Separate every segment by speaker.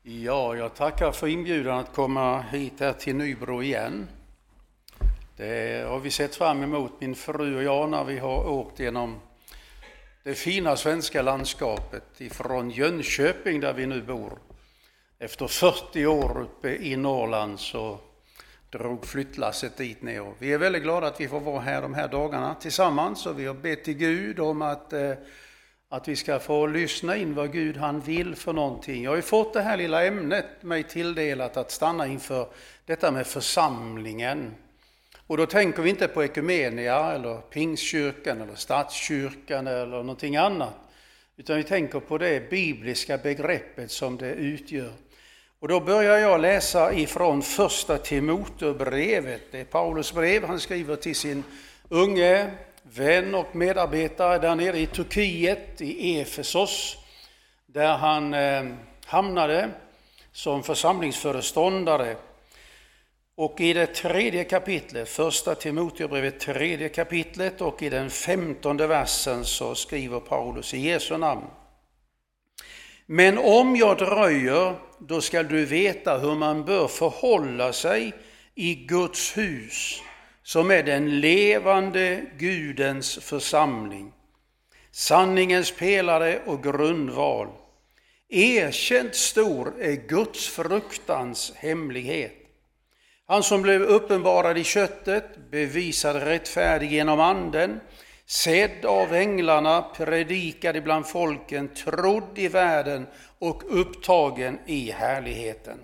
Speaker 1: Ja, jag tackar för inbjudan att komma hit här till Nybro igen. Det har vi sett fram emot, min fru och jag, när vi har åkt genom det fina svenska landskapet ifrån Jönköping där vi nu bor. Efter 40 år uppe i Norrland så drog flyttlasset dit ner. Vi är väldigt glada att vi får vara här de här dagarna tillsammans, och vi har bett till Gud om att vi ska få lyssna in vad Gud han vill för någonting. Jag har ju fått det här lilla ämnet mig tilldelat att stanna inför detta med församlingen. Och då tänker vi inte på ekumenia eller Pingstkyrkan eller Statskyrkan eller någonting annat, utan vi tänker på det bibliska begreppet som det utgör. Och då börjar jag läsa ifrån första Timoteusbrevet. Det är Paulus brev, han skriver till sin unge vän och medarbetare där nere i Turkiet, i Efesos, där han hamnade som församlingsföreståndare. Och i det 3:e kapitlet, första Timoteusbrevet 3:e kapitlet, och i den 15:e versen så skriver Paulus i Jesu namn: Men om jag dröjer, då skall du veta hur man bör förhålla sig i Guds hus, som är den levande Gudens församling, sanningens pelare och grundval. Erkänt stor är Guds fruktans hemlighet. Han som blev uppenbarad i köttet, bevisad rättfärdig genom anden, sedd av änglarna, predikad bland folken, trodd i världen och upptagen i härligheten.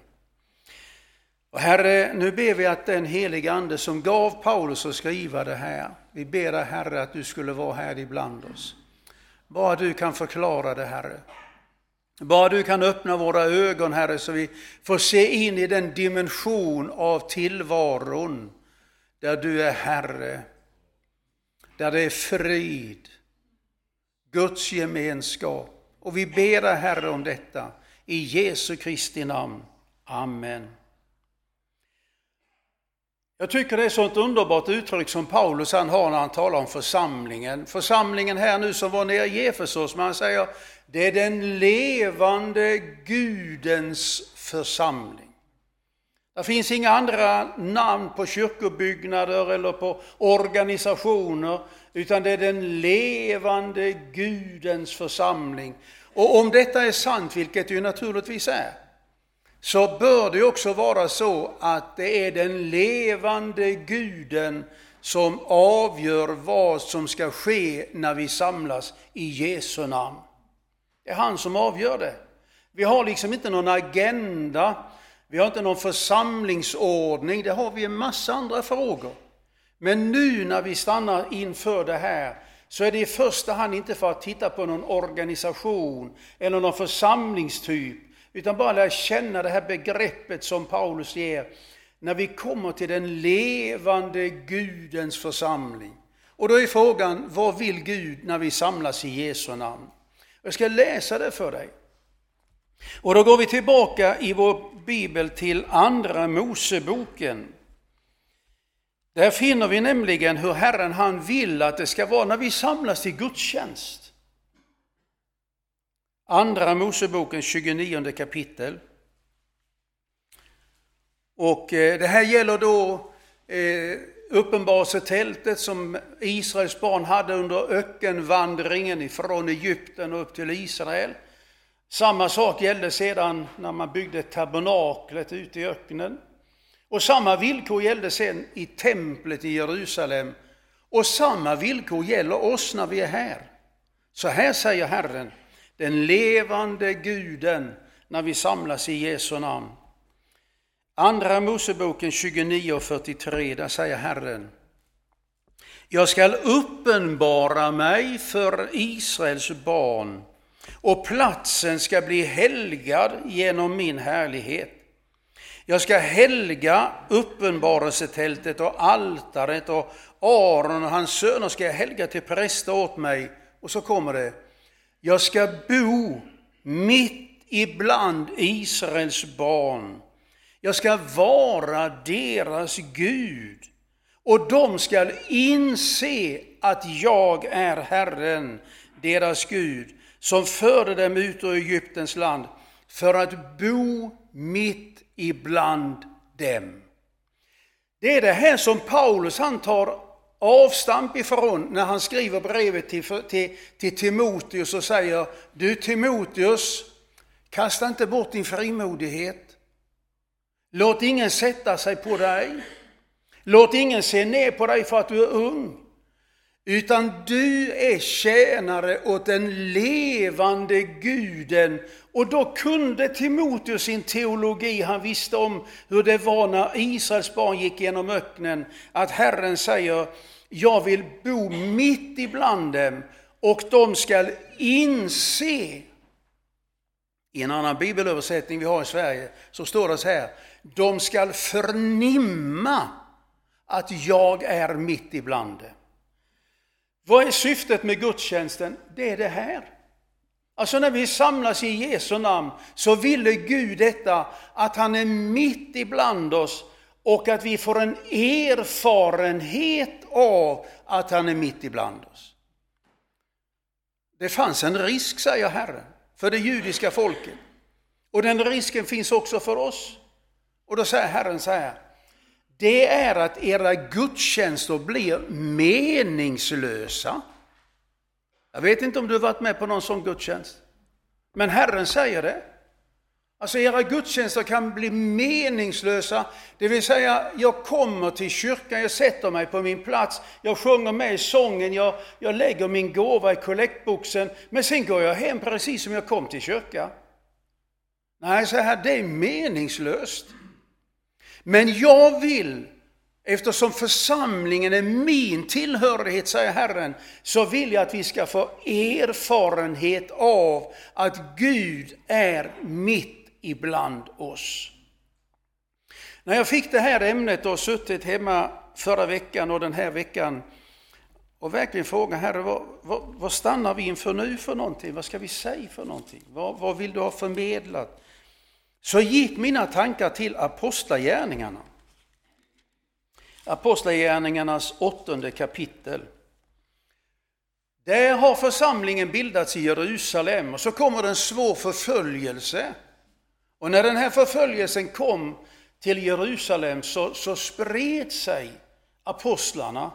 Speaker 1: Och Herre, nu ber vi att den heliga ande som gav Paulus att skriva det här, vi ber dig, Herre, att du skulle vara här ibland oss. Bara du kan förklara det, Herre. Bara du kan öppna våra ögon, Herre, så vi får se in i den dimension av tillvaron där du är Herre, där det är frid, Guds gemenskap. Och vi ber dig, Herre, om detta i Jesu Kristi namn. Amen. Jag tycker det är så ett underbart uttryck som Paulus han har när han talar om församlingen. Församlingen här nu som var nere i Efesos, man säger det är den levande Gudens församling. Det finns inga andra namn på kyrkobyggnader eller på organisationer, utan det är den levande Gudens församling. Och om detta är sant, vilket det ju naturligtvis är, så bör det också vara så att det är den levande Guden som avgör vad som ska ske när vi samlas i Jesu namn. Det är han som avgör det. Vi har liksom inte någon agenda, vi har inte någon församlingsordning, det har vi en massa andra frågor. Men nu när vi stannar inför det här, så är det i första hand inte för att titta på någon organisation eller någon församlingstyp, utan bara lära känna det här begreppet som Paulus ger när vi kommer till den levande Gudens församling. Och då är frågan, vad vill Gud när vi samlas i Jesu namn? Jag ska läsa det för dig. Och då går vi tillbaka i vår bibel till andra Moseboken. Där finner vi nämligen hur Herren han vill att det ska vara när vi samlas till gudstjänst. Andra Moseboken 29 kapitel. Och det här gäller då uppenbarelsetältet som Israels barn hade under ökenvandringen ifrån Egypten och upp till Israel. Samma sak gällde sedan när man byggde tabernaklet ute i öknen. Och samma villkor gällde sen i templet i Jerusalem. Och samma villkor gäller oss när vi är här. Så här säger Herren, den levande Guden, när vi samlas i Jesu namn. Andra Moseboken 29:43, där säger Herren: Jag skall uppenbara mig för Israels barn, och platsen ska bli helgad genom min härlighet. Jag ska helga uppenbarelsetältet och altaret, och Aron och hans söner ska jag helga till präster åt mig. Och så kommer det: jag ska bo mitt ibland Israels barn. Jag ska vara deras Gud, och de ska inse att jag är Herren, deras Gud, som förde dem ut ur Egyptens land för att bo mitt ibland dem. Det är det här som Paulus han tar avstamp ifrån när han skriver brevet till Timoteus och säger: du Timoteus, kasta inte bort din frimodighet. Låt ingen sätta sig på dig. Låt ingen se ner på dig för att du är ung. Utan du är tjänare åt den levande Guden. Och då kunde Timoteus sin teologi, han visste om hur det var när Israels barn gick genom öknen. Att Herren säger: jag vill bo mitt ibland dem och de ska inse. I en annan bibelöversättning vi har i Sverige så står det så här: de ska förnimma att jag är mitt ibland dem. Vad är syftet med gudstjänsten? Det är det här. Alltså när vi samlas i Jesu namn så ville Gud detta, att han är mitt ibland oss och att vi får en erfarenhet av att han är mitt ibland oss. Det fanns en risk, säger Herren, för det judiska folket. Och den risken finns också för oss. Och då säger Herren så här: det är att era gudstjänster blir meningslösa. Jag vet inte om du har varit med på någon sån gudstjänst. Men Herren säger det. Alltså era gudstjänster kan bli meningslösa. Det vill säga, jag kommer till kyrkan, jag sätter mig på min plats. Jag sjunger med i sången, jag lägger min gåva i kollektboxen. Men sen går jag hem precis som jag kom till kyrkan. Nej, så här, det är meningslöst. Men jag vill, eftersom församlingen är min tillhörighet, säger Herren, så vill jag att vi ska få erfarenhet av att Gud är mitt ibland oss. När jag fick det här ämnet och suttit hemma förra veckan och den här veckan och verkligen frågat: Herre, vad stannar vi inför nu för någonting? Vad ska vi säga för någonting? Vad vill du ha förmedlat? Så gick mina tankar till Apostlagärningarna. Apostlagärningarnas 8:e kapitel. Där har församlingen bildats i Jerusalem och så kommer det en svår förföljelse. Och när den här förföljelsen kom till Jerusalem så spred sig apostlarna.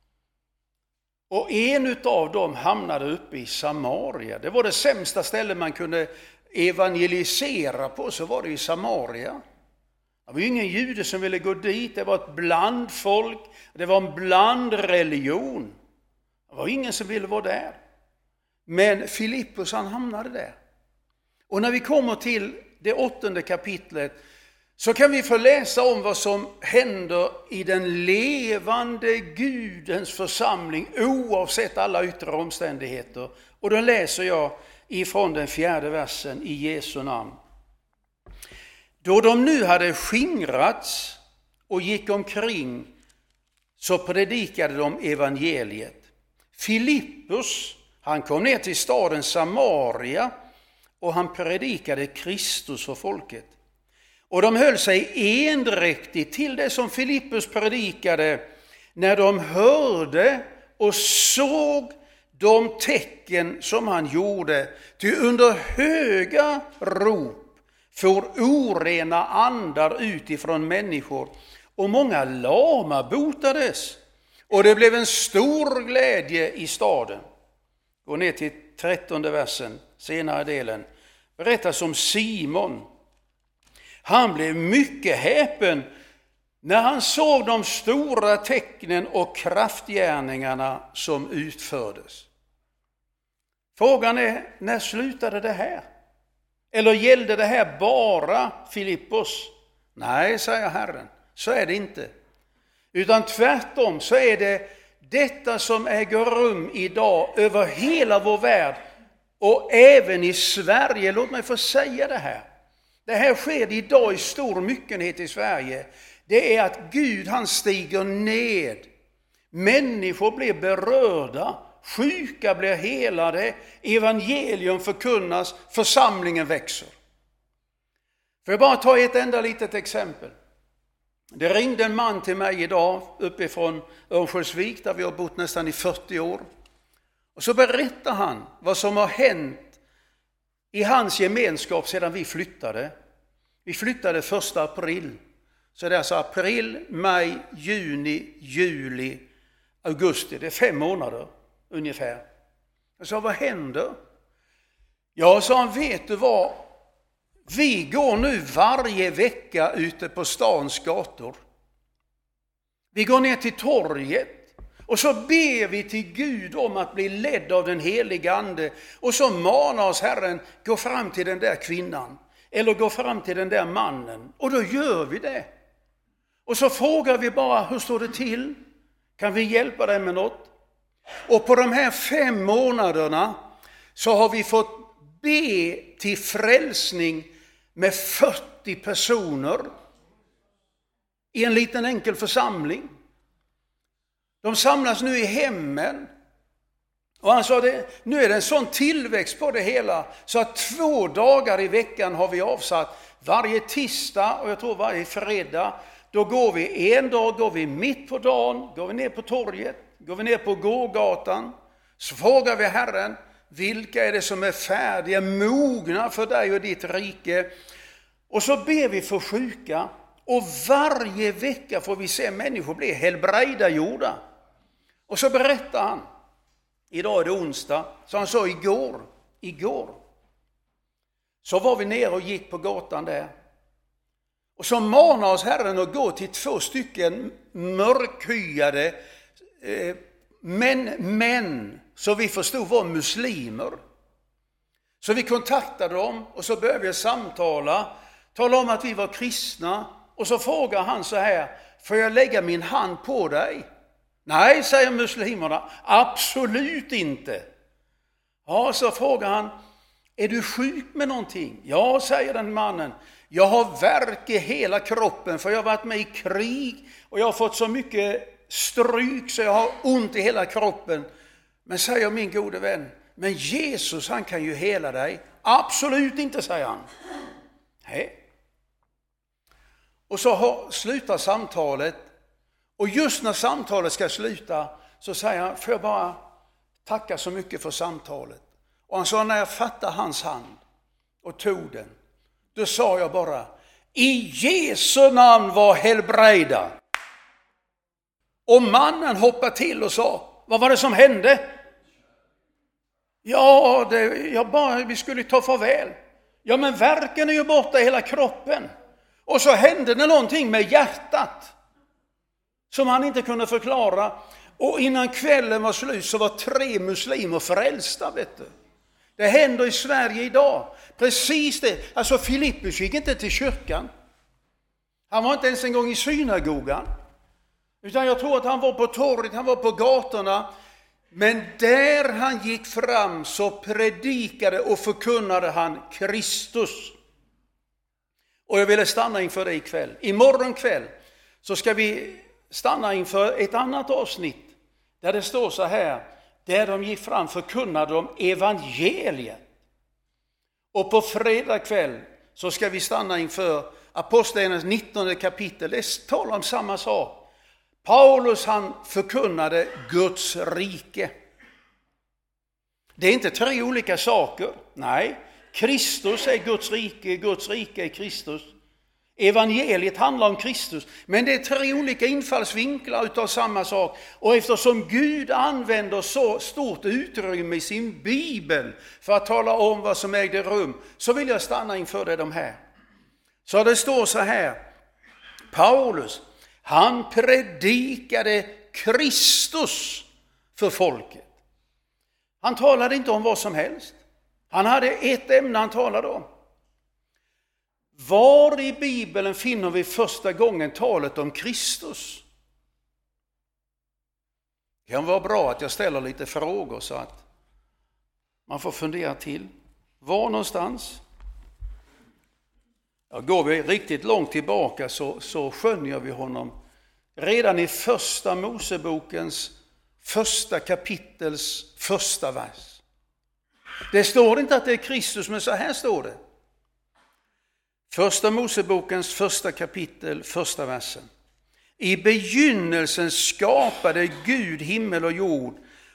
Speaker 1: Och en av dem hamnade uppe i Samaria. Det var det sämsta stället man kunde evangelisera på, så var det i Samaria. Det var ju ingen jude som ville gå dit, det var ett blandfolk, det var en blandreligion. Det var ingen som ville vara där. Men Filippus, han hamnade där. Och när vi kommer till det 8:e kapitlet så kan vi få läsa om vad som händer i den levande Gudens församling oavsett alla yttre omständigheter. Och då läser jag ifrån den 4:e versen i Jesu namn. Då de nu hade skingrats och gick omkring så predikade de evangeliet. Filippus, han kom ner till staden Samaria och han predikade Kristus för folket. Och de höll sig endräktigt till det som Filippus predikade när de hörde och såg de tecken som han gjorde. Ty under höga rop for orena andar utifrån människor och många lama botades. Och det blev en stor glädje i staden. Gå ner till 13:e versen, senare delen. Berättas om Simon. Han blev mycket häpen när han såg de stora tecknen och kraftgärningarna som utfördes. Frågan är, när slutade det här? Eller gällde det här bara Filippos? Nej, säger Herren, så är det inte. Utan tvärtom så är det detta som äger rum idag över hela vår värld och även i Sverige. Låt mig få säga det här. Det här sker idag i stor myckenhet i Sverige. Det är att Gud, han stiger ned. Människor blir berörda. Sjuka blir helade. Evangelium förkunnas. Församlingen växer. Får jag bara ta ett enda litet exempel. Det ringde en man till mig idag uppifrån Örnsköldsvik där vi har bott nästan i 40 år. Och så berättar han vad som har hänt i hans gemenskap sedan vi flyttade. Vi flyttade 1 april. Så det är alltså april, maj, juni, juli, augusti. Det är 5 månader ungefär. Jag sa, vad händer? Jag sa, vet du vad? Vi går nu varje vecka ute på stans gator. Vi går ner till torget och så ber vi till Gud om att bli ledd av den heliga ande. Och så manar oss Herren, gå fram till den där kvinnan eller gå fram till den där mannen. Och då gör vi det. Och så frågar vi bara, hur står det till? Kan vi hjälpa dig med något? Och på de här 5 månaderna så har vi fått be till frälsning med 40 personer i en liten enkel församling. De samlas nu i hemmen. Och han sa, nu är det en sån tillväxt på det hela så att 2 dagar i veckan har vi avsatt. Varje tisdag och jag tror varje fredag. Då går vi en dag, går vi mitt på dagen, går vi ner på torget, går vi ner på gågatan. Så frågar vi Herren, vilka är det som är färdiga, mogna för dig och ditt rike? Och så ber vi för sjuka. Och varje vecka får vi se människor bli helbrägdagjorda. Och så berättar han, idag är det onsdag, så han sa igår. Så var vi ner och gick på gatan där. Och så manar oss Herren att gå till 2 stycken mörkhyade män så vi förstod var muslimer. Så vi kontaktade dem och så började vi samtala, tala om att vi var kristna. Och så frågar han så här, får jag lägga min hand på dig? Nej, säger muslimerna, absolut inte. Ja, så frågar han, är du sjuk med någonting? Ja, säger den mannen. Jag har värk i hela kroppen för jag har varit med i krig och jag har fått så mycket stryk så jag har ont i hela kroppen. Men säger min gode vän, men Jesus han kan ju hela dig. Absolut inte, säger han. Nej. Och så slutar samtalet och just när samtalet ska sluta så säger han, får jag bara tacka så mycket för samtalet. Och han sa, när jag fattade hans hand och tog den, då sa jag bara, i Jesu namn var helbrägda. Och mannen hoppade till och sa, vad var det som hände? Ja, vi skulle ta farväl. Ja, men värken är ju borta i hela kroppen. Och så hände det någonting med hjärtat som han inte kunde förklara. Och innan kvällen var slut så var 3 muslimer frälsta, vet du. Det händer i Sverige idag. Precis det. Alltså Filippus gick inte till kyrkan. Han var inte ens en gång i synagogan. Utan jag tror att han var på torget, han var på gatorna. Men där han gick fram så predikade och förkunnade han Kristus. Och jag ville stanna inför det ikväll. Imorgon kväll så ska vi stanna inför ett annat avsnitt. Där det står så här. Där de gick fram förkunnade de evangeliet. Och på fredag kväll så ska vi stanna inför Apostlagärningarnas 19 kapitel. Det talar om samma sak. Paulus han förkunnade Guds rike. Det är inte 3 olika saker. Nej, Kristus är Guds rike är Kristus. Evangeliet handlar om Kristus, men det är 3 olika infallsvinklar utav samma sak. Och eftersom Gud använder så stort utrymme i sin bibel för att tala om vad som ägde rum, så vill jag stanna inför det de här. Så det står så här, Paulus, han predikade Kristus för folket. Han talade inte om vad som helst. Han hade ett ämne han talade om. Var i Bibeln finner vi första gången talet om Kristus? Det kan vara bra att jag ställer lite frågor så att man får fundera till. Var någonstans? Ja, går vi riktigt långt tillbaka så skönjer vi honom redan i första Mosebokens första kapitels första vers. Det står inte att det är Kristus, men så här står det. Första Mosebokens första kapitel, första versen. I begynnelsen skapade Gud himmel och jord,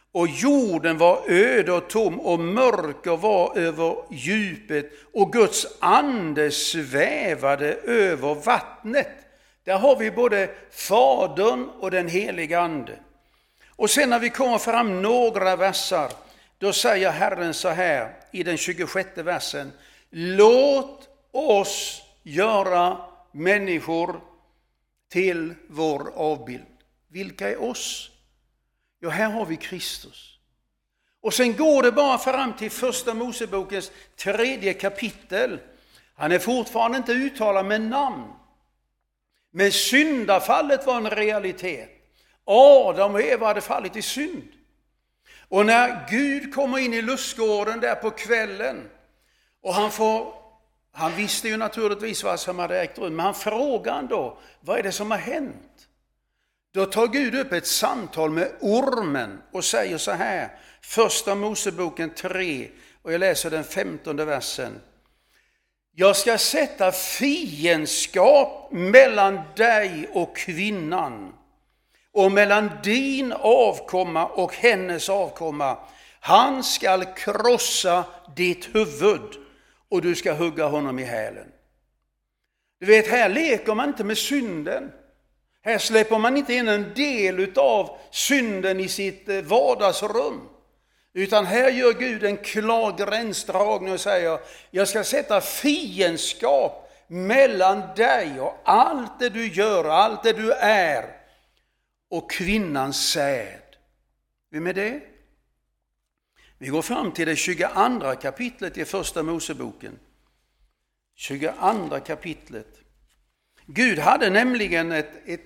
Speaker 1: och jorden var öde och tom och mörker var över djupet och Guds ande svävade över vattnet. Där har vi både Fadern och den heliga ande. Och sen när vi kommer fram några versar, då säger Herren så här i den 26:e versen: låt oss göra människor till vår avbild. Vilka är oss? Ja, här har vi Kristus. Och sen går det bara fram till första Mosebokens 3:e kapitel. Han är fortfarande inte uttalad med namn. Men syndafallet var en realitet. Adam och Eva hade fallit i synd. Och när Gud kommer in i lustgården där på kvällen, och han visste ju naturligtvis vad som hade ägt rum, men han frågar då, vad är det som har hänt? Då tar Gud upp ett samtal med ormen och säger så här, första Moseboken 3, och jag läser den 15:e versen. Jag ska sätta fiendskap mellan dig och kvinnan, och mellan din avkomma och hennes avkomma. Han ska krossa ditt huvud och du ska hugga honom i hälen. Du vet, här leker man inte med synden. Här släpper man inte in en del av synden i sitt vardagsrum. Utan här gör Gud en klar gränsdragning och säger, jag ska sätta fiendskap mellan dig och allt det du gör, allt det du är, och kvinnans säd. Vem är det? Vi går fram till det 22:a kapitlet i första Moseboken. 22:a kapitlet. Gud hade nämligen ett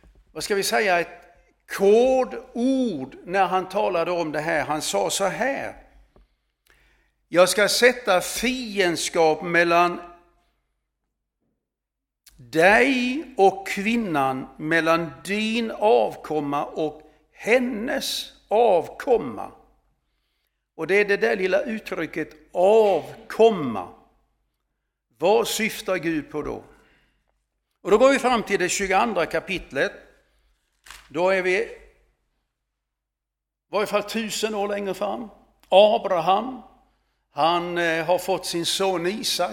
Speaker 1: kodord när han talade om det här. Han sa så här: jag ska sätta fiendskap mellan dig och kvinnan, mellan din avkomma och hennes avkomma. Och det är det där lilla uttrycket avkomma. Vad syftar Gud på då? Och då går vi fram till det 22:a kapitlet. Då är vi i varje fall 1000 år längre fram. Abraham, han har fått sin son Isak.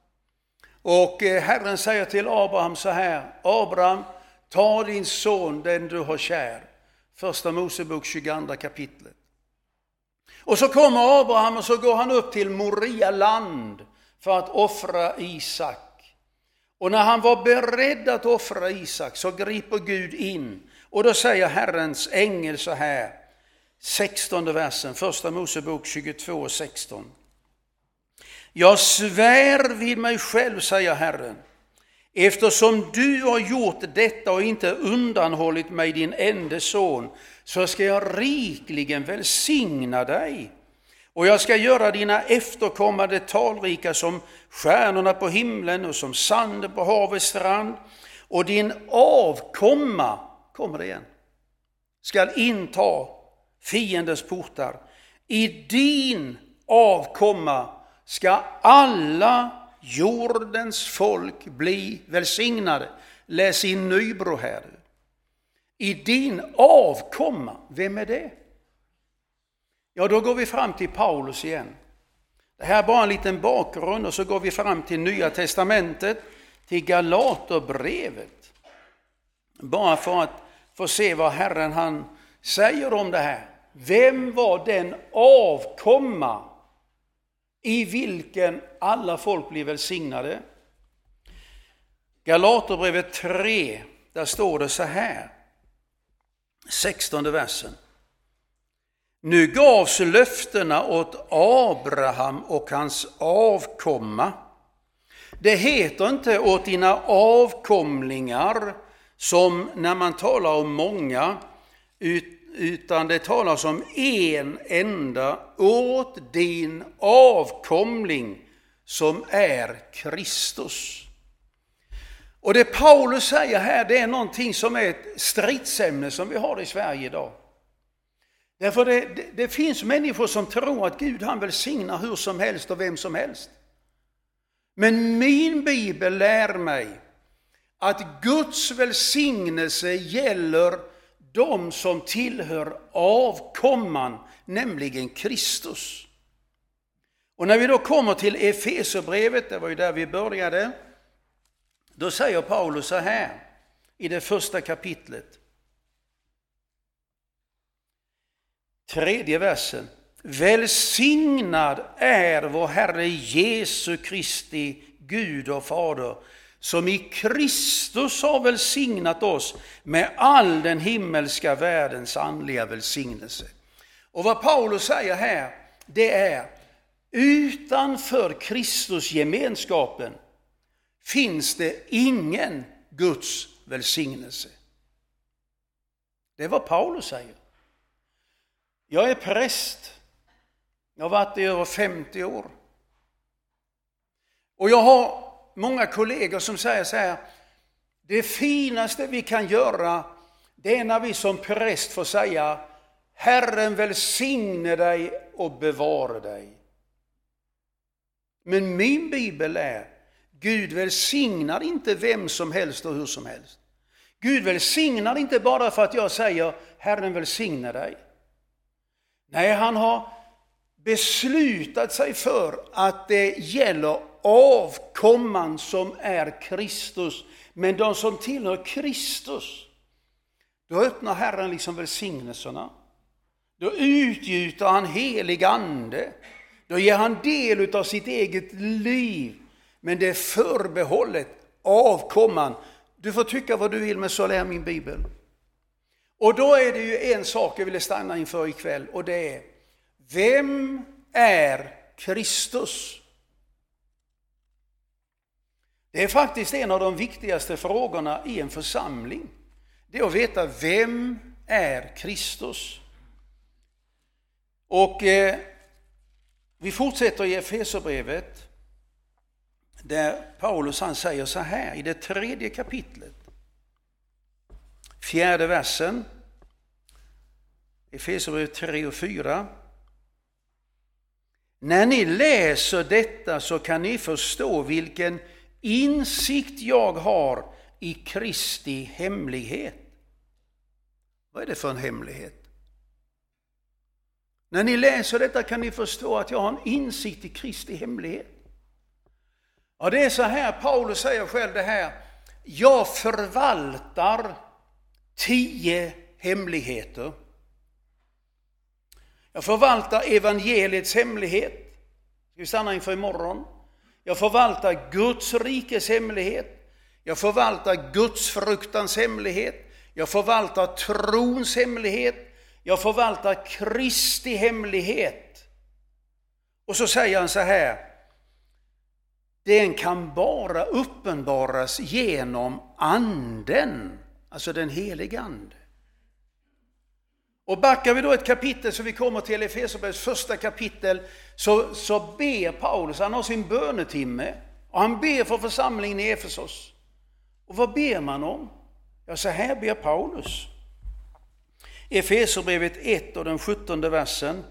Speaker 1: Och Herren säger till Abraham så här: Abraham, ta din son, den du har kär. Första Mosebok 22:a kapitlet. Och så kommer Abraham och så går han upp till Moria land för att offra Isak. Och när han var beredd att offra Isak så griper Gud in. Och då säger Herrens ängel så här, 16:e versen, första Mosebok 22:16. Jag svär vid mig själv, säger Herren, eftersom du har gjort detta och inte undanhållit mig din enda son, så ska jag rikligen välsigna dig. Och jag ska göra dina efterkommande talrika som stjärnorna på himlen och som sanden på havets strand. Och din avkomma, kommer det igen, ska inta fiendens portar. I din avkomma ska alla jordens folk bli välsignade. Läs in Nybro här. I din avkomma, vem är det? Ja, då går vi fram till Paulus igen. Det här är bara en liten bakgrund och så går vi fram till Nya testamentet, till Galaterbrevet. Bara för att få se vad Herren han säger om det här. Vem var den avkomma i vilken alla folk blir välsignade? Galaterbrevet 3, där står det så här, 16:e versen. Nu gavs löftena åt Abraham och hans avkomma. Det heter inte åt dina avkomlingar som när man talar om många, utan det talas om en enda, åt din avkomling som är Kristus. Och det Paulus säger här, det är någonting som är ett stridsämne som vi har i Sverige idag. Därför det finns människor som tror att Gud han välsignar hur som helst och vem som helst. Men min bibel lär mig att Guds välsignelse gäller de som tillhör avkomman, nämligen Kristus. Och när vi då kommer till Efeserbrevet, det var ju där vi började, då säger Paulus så här i det första kapitlet, 3:e versen. Välsignad är vår Herre Jesu Kristi Gud och Fader, som i Kristus har välsignat oss med all den himmelska världens andliga välsignelse. Och vad Paulus säger här, det är utanför Kristus gemenskapen finns det ingen Guds välsignelse. Det är vad Paulus säger. Jag är präst. Jag har varit i över 50 år. Och jag har många kollegor som säger så här: det finaste vi kan göra, det är när vi som präst får säga: Herren välsigne dig och bevara dig. Men min bibel är: Gud välsignar inte vem som helst och hur som helst. Gud välsignar inte bara för att jag säger Herren välsigne dig. Nej, han har beslutat sig för att det gäller avkomman som är Kristus. Men de som tillhör Kristus, då öppnar Herren liksom välsignelserna. Då utgjuter han helig ande. Då ger han del av sitt eget liv. Men det är förbehållet avkomman. Du får tycka vad du vill, men så lär min bibel. Och då är det ju en sak jag vill stanna inför ikväll, och det är: vem är Kristus? Det är faktiskt en av de viktigaste frågorna i en församling. Det är att veta: vem är Kristus? Och vi fortsätter i Efeserbrevet, där Paulus han säger så här i det 3:e kapitlet, 4:e versen, Efeserbrevet 3 och 4. När ni läser detta så kan ni förstå vilken insikt jag har i Kristi hemlighet. Vad är det för en hemlighet? När ni läser detta kan ni förstå att jag har en insikt i Kristi hemlighet. Ja, det är så här, Paulus säger själv det här: jag förvaltar 10 hemligheter. Jag förvaltar evangeliets hemlighet. Ska vi stanna inför imorgon? Jag förvaltar Guds rikes hemlighet. Jag förvaltar Guds fruktans hemlighet. Jag förvaltar trons hemlighet. Jag förvaltar Kristi hemlighet. Och så säger han så här: den kan bara uppenbaras genom anden, alltså den heliga ande. Och backar vi då ett kapitel så vi kommer till Efeserbrevets första kapitel, så ber Paulus, han har sin bönetimme och han ber för församlingen i Efesos. Och vad ber man om? Ja, så här ber Paulus. Efeserbrevet 1 och den 17:e versen.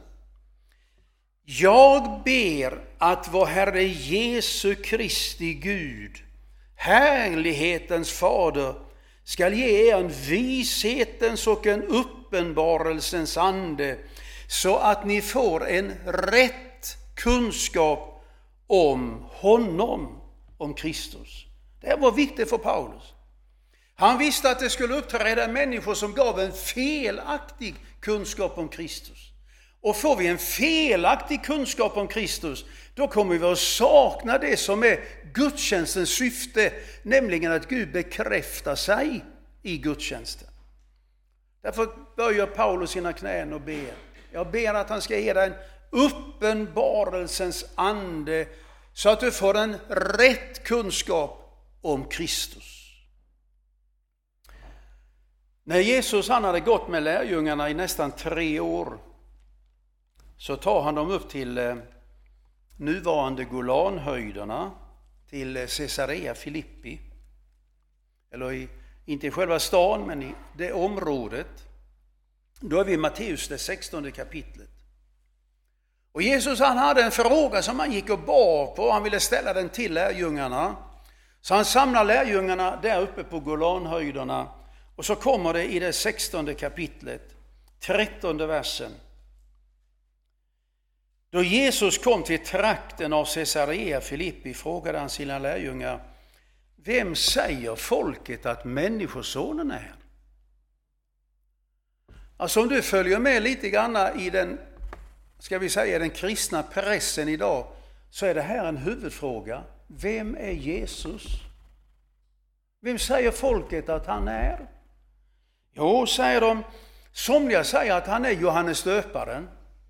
Speaker 1: Jag ber att vår Herre Jesu Kristi Gud, härlighetens fader, skall ge er en vishetens och en uppenbarelsens ande, så att ni får en rätt kunskap om honom, om Kristus. Det här var viktigt för Paulus. Han visste att det skulle uppträda människor som gav en felaktig kunskap om Kristus. Och får vi en felaktig kunskap om Kristus, då kommer vi att sakna det som är gudstjänstens syfte, nämligen att Gud bekräftar sig i gudstjänsten. Därför böjer Paulus sina knän och ber. Jag ber att han ska ge dig en uppenbarelsens ande, så att du får en rätt kunskap om Kristus. När Jesus han hade gått med lärjungarna i nästan 3 år, så tar han dem upp till nuvarande Golanhöjderna, till Caesarea Filippi. Eller inte i själva stan, men i det området. Då är vi i Matteus, det 16:e kapitlet. Och Jesus han hade en fråga som han gick och bar på. Han ville ställa den till lärjungarna. Så han samlar lärjungarna där uppe på Golanhöjderna. Och så kommer det i det 16:e kapitlet, 13:e versen. Då Jesus kom till trakten av Caesarea Filippi frågade han sina lärjungar: vem säger folket att människosonen är? Alltså om du följer med lite grann i den, ska vi säga, den kristna pressen idag, så är det här en huvudfråga. Vem är Jesus? Vem säger folket att han är? Jo, säger de. Somliga säger att han är Johannes döparen.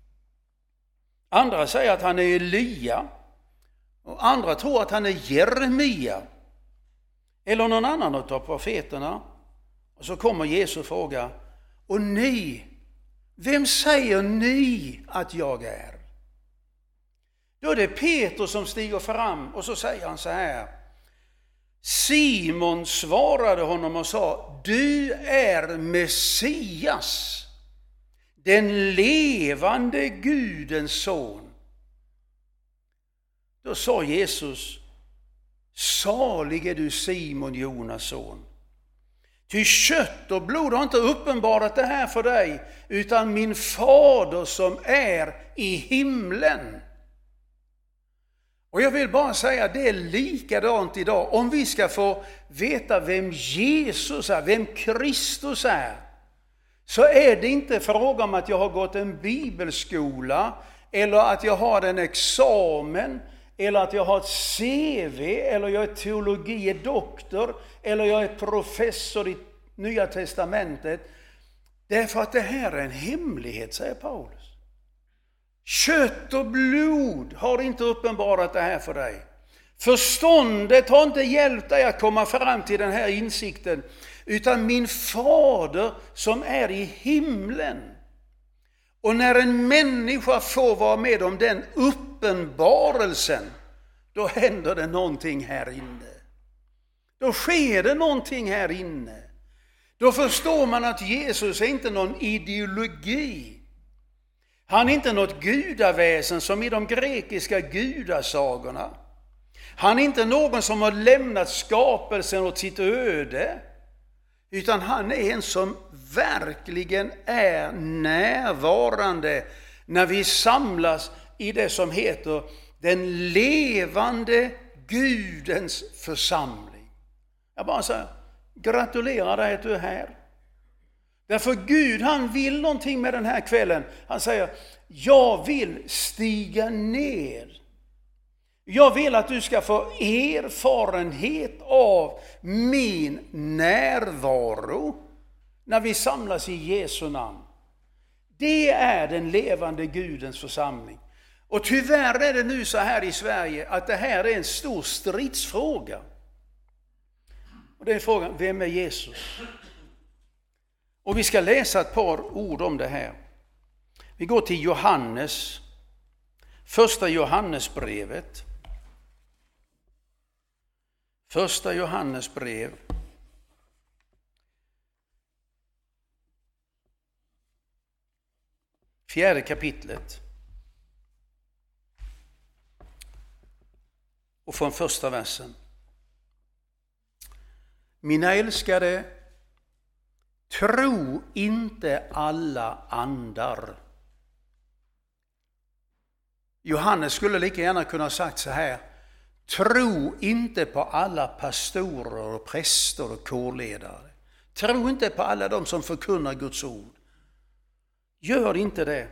Speaker 1: Andra säger att han är Elia. Och andra tror att han är Jeremia. Eller någon annan av profeterna. Och så kommer Jesus fråga: och ni, vem säger ni att jag är? Då är det Peter som stiger fram och så säger han så här. Simon svarade honom och sa: du är Messias, den levande Gudens son. Då sa Jesus: salig är du Simon, Jonas son. Ty kött och blod har inte uppenbarat det här för dig, utan min fader som är i himlen. Och jag vill bara säga, det är likadant idag. Om vi ska få veta vem Jesus är, vem Kristus är, så är det inte fråga om att jag har gått en bibelskola, eller att jag har en examen, eller att jag har ett CV, eller jag är teologidoktor, eller jag är professor i Nya testamentet. Därför att det här är en hemlighet, säger Paulus. Kött och blod har inte uppenbarat det här för dig. Förståndet har inte hjälpt dig att komma fram till den här insikten, utan min fader som är i himlen. Och när en människa får vara med om den uppenbarelsen, då händer det någonting här inne. Då sker det någonting här inne. Då förstår man att Jesus är inte någon ideologi. Han är inte något gudaväsen som i de grekiska gudasagorna. Han är inte någon som har lämnat skapelsen åt sitt öde. Utan han är en som verkligen är närvarande när vi samlas i det som heter den levande Gudens församling. Jag bara säger, gratulerar dig att du är här. Därför Gud, han vill någonting med den här kvällen. Han säger, jag vill stiga ner. Jag vill att du ska få erfarenhet av min närvaro när vi samlas i Jesu namn. Det är den levande Gudens församling. Och tyvärr är det nu så här i Sverige att det här är en stor stridsfråga. Och det är frågan, vem är Jesus? Och vi ska läsa ett par ord om det här. Vi går till Johannes, första Johannesbrevet. Första Johannesbrev. Fjärde kapitlet. Och från första versen. Mina älskade, tro inte alla andar. Johannes skulle lika gärna kunna ha sagt så här. Tro inte på alla pastorer och präster och kårledare. Tro inte på alla de som förkunnar Guds ord. Gör inte det.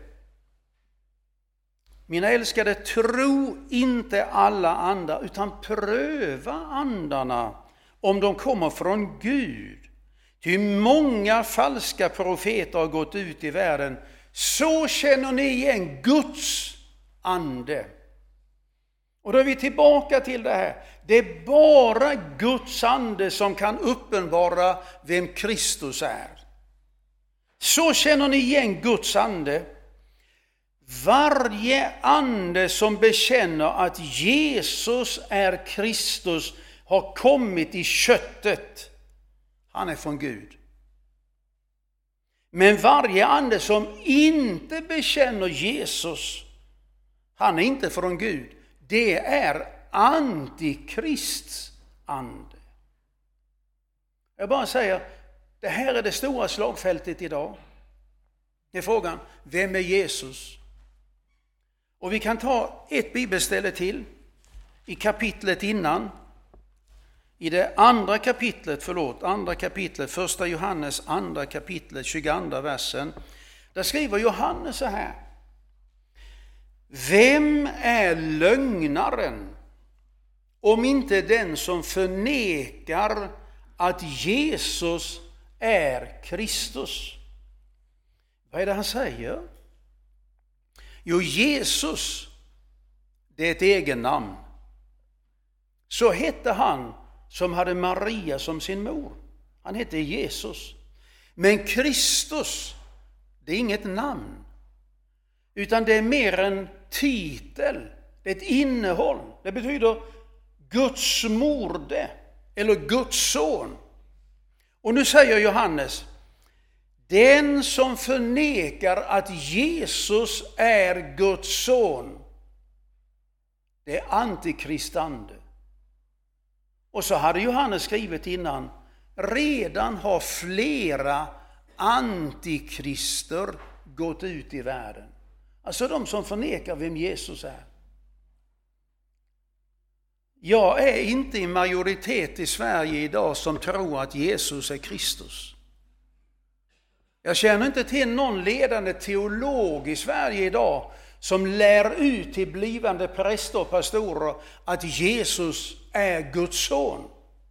Speaker 1: Mina älskade, tro inte alla andar, utan pröva andarna om de kommer från Gud. Ty många falska profeter har gått ut i världen. Så känner ni igen Guds ande. Och då är vi tillbaka till det här. Det är bara Guds ande som kan uppenbara vem Kristus är. Så känner ni igen Guds ande. Varje ande som bekänner att Jesus är Kristus har kommit i köttet. Han är från Gud. Men varje ande som inte bekänner Jesus, han är inte från Gud. Det är antikrists ande. Jag bara säger, Det här är det stora slagfältet idag. Det är frågan, vem är Jesus? Och vi kan ta ett bibelställe till i kapitlet innan. I det andra kapitlet, första Johannes andra kapitlet, 22 versen. Där skriver Johannes så här. Vem är lögnaren om inte den som förnekar att Jesus är Kristus? Vad är det han säger? Jo, Jesus, det är ett egen namn. Så hette han som hade Maria som sin mor. Han hette Jesus. Men Kristus, det är inget namn. Utan det är mer en titel. Det är ett innehåll. Det betyder Guds morde eller Guds son. Och nu säger Johannes, den som förnekar att Jesus är Guds son, det är antikristande. Och så hade Johannes skrivit innan, redan har flera antikrister gått ut i världen. Alltså de som förnekar vem Jesus är. Jag är inte i majoritet i Sverige idag som tror att Jesus är Kristus. Jag känner inte till någon ledande teolog i Sverige idag som lär ut till blivande präster och pastorer att Jesus är Guds son.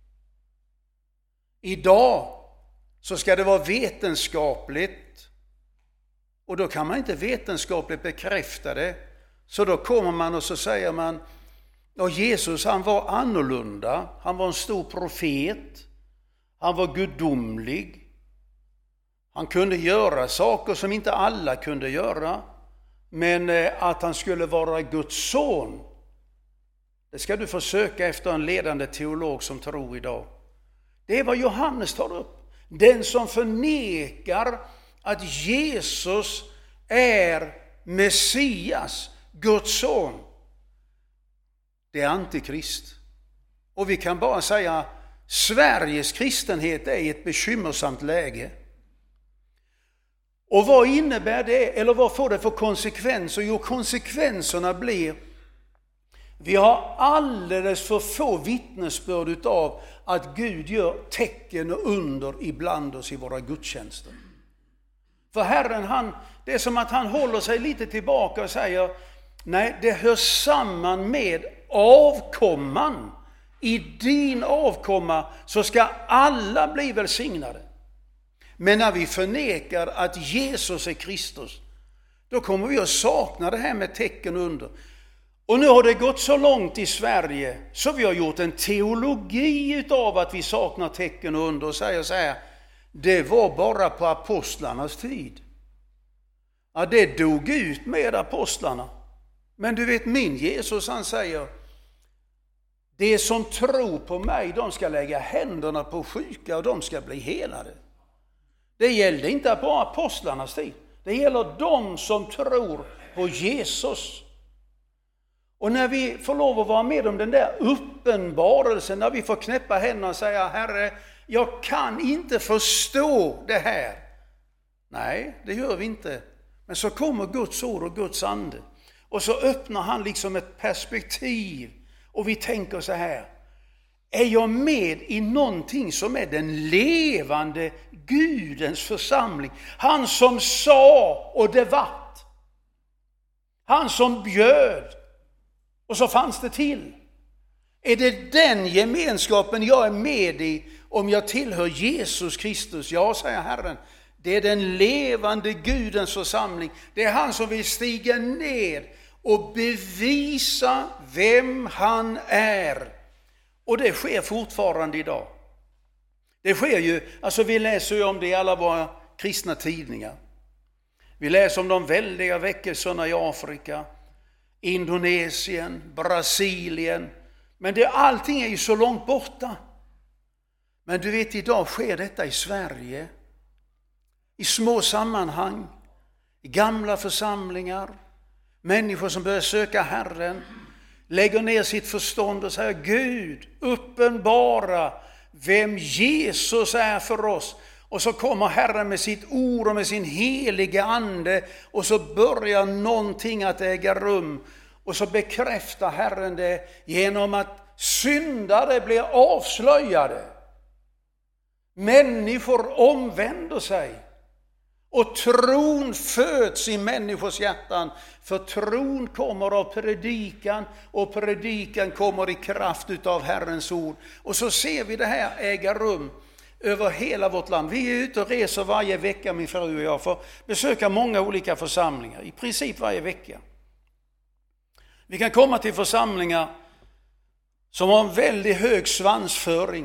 Speaker 1: Idag så ska det vara vetenskapligt, och då kan man inte vetenskapligt bekräfta det. Så då kommer man och så säger man, ja, Jesus han var annorlunda, han var en stor profet, han var gudomlig. Han kunde göra saker som inte alla kunde göra, men att han skulle vara Guds son, det ska du försöka efter en ledande teolog som tror idag. Det är vad Johannes tar upp. Den som förnekar att Jesus är Messias, Guds son, det är antikrist. Och vi kan bara säga, Sveriges kristenhet är i ett bekymmersamt läge. Och vad innebär det, eller vad får det för konsekvenser? Jo, konsekvenserna blir, vi har alldeles för få vittnesbörd utav att Gud gör tecken och under ibland oss i våra gudstjänster. För Herren, det är som att han håller sig lite tillbaka och säger, nej, det hör samman med avkomman. I din avkomma så ska alla bli välsignade. Men när vi förnekar att Jesus är Kristus, då kommer vi att sakna det här med tecken och under. Och nu har det gått så långt i Sverige så vi har gjort en teologi utav att vi saknar tecken och under och säger så här, det var bara på apostlarnas tid. Ja, det dog ut med apostlarna. Men du vet, min Jesus han säger, det som tror på mig, de ska lägga händerna på sjuka och de ska bli helade. Det gällde inte på apostlarnas tid. Det gäller de som tror på Jesus. Och när vi får lov att vara med om den där uppenbarelsen, när vi får knäppa händerna och säga, Herre, jag kan inte förstå det här. Nej, det gör vi inte. Men så kommer Guds ord och Guds ande. Och så öppnar han liksom ett perspektiv. Och vi tänker så här, är jag med i någonting som är den levande Gudens församling? Han som sa och det vart. Han som bjöd och så fanns det till. Är det den gemenskapen jag är med i om jag tillhör Jesus Kristus? Ja, säger Herren. Det är den levande Gudens församling. Det är han som vill stiga ner och bevisa vem han är. Och det sker fortfarande idag. Det sker ju, alltså vi läser ju om det i alla våra kristna tidningar. Vi läser om de väldiga väckelserna i Afrika, Indonesien, Brasilien. Men allting är ju så långt borta. Men du vet, idag sker detta i Sverige. I små sammanhang, i gamla församlingar. Människor som börjar söka Herren, lägger ner sitt förstånd och säger, Gud, uppenbara vem Jesus är för oss. Och så kommer Herren med sitt ord och med sin heliga ande och så börjar någonting att äga rum. Och så bekräftar Herren det genom att syndare blir avslöjade. Människor omvänder sig. Och tron föds i människors hjärtan. För tron kommer av predikan och predikan kommer i kraft utav Herrens ord. Och så ser vi det här äga rum över hela vårt land. Vi är ute och reser varje vecka, min fru och jag, för att besöka många olika församlingar. I princip varje vecka. Vi kan komma till församlingar som har en väldigt hög svansföring.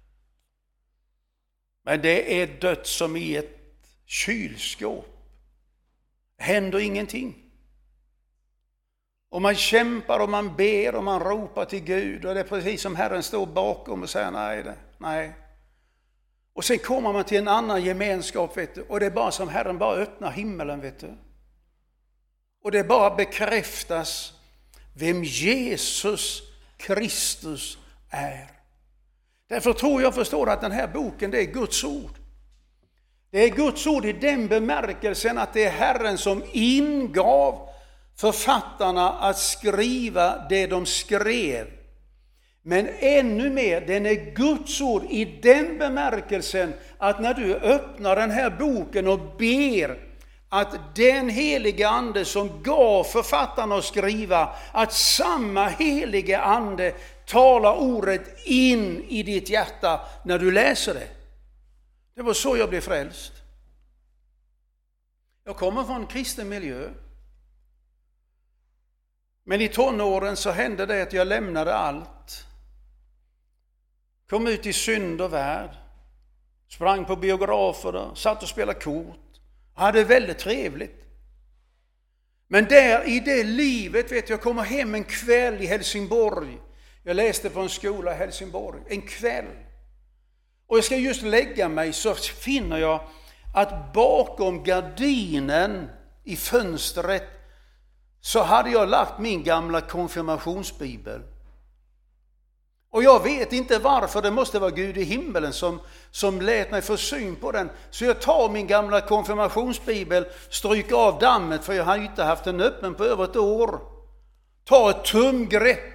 Speaker 1: Men det är dött som i ett kylskåp. Händer ingenting. Och man kämpar och man ber och man ropar till Gud. Och det är precis som Herren står bakom och säger nej. Och sen kommer man till en annan gemenskap, vet du. Och det är bara som Herren bara öppnar himmelen, vet du. Och det bara bekräftas vem Jesus Kristus är. Därför tror jag förstår att den här boken, det är Guds ord. Det är Guds ord i den bemärkelsen att det är Herren som ingav författarna att skriva det de skrev. Men ännu mer, den är Guds ord i den bemärkelsen att när du öppnar den här boken och ber att den heliga ande som gav författarna att skriva, att samma heliga ande talar ordet in i ditt hjärta när du läser det. Det var så jag blev frälst. Jag kommer från en kristen miljö. Men i tonåren så hände det att jag lämnade allt. Kom ut i synd och värld. Sprang på biografer, satt och spelade kort. Hade väldigt trevligt. Men där i det livet, vet jag, kommer hem en kväll i Helsingborg. Jag läste på en skola i Helsingborg. En kväll. Och jag ska just lägga mig, så finner jag att bakom gardinen i fönstret så hade jag lagt min gamla konfirmationsbibel. Och jag vet inte varför, det måste vara Gud i himmelen som lät mig få syn på den. Så jag tar min gamla konfirmationsbibel, stryker av dammet, för jag har inte haft den öppen på över ett år. Tar ett tumgrepp.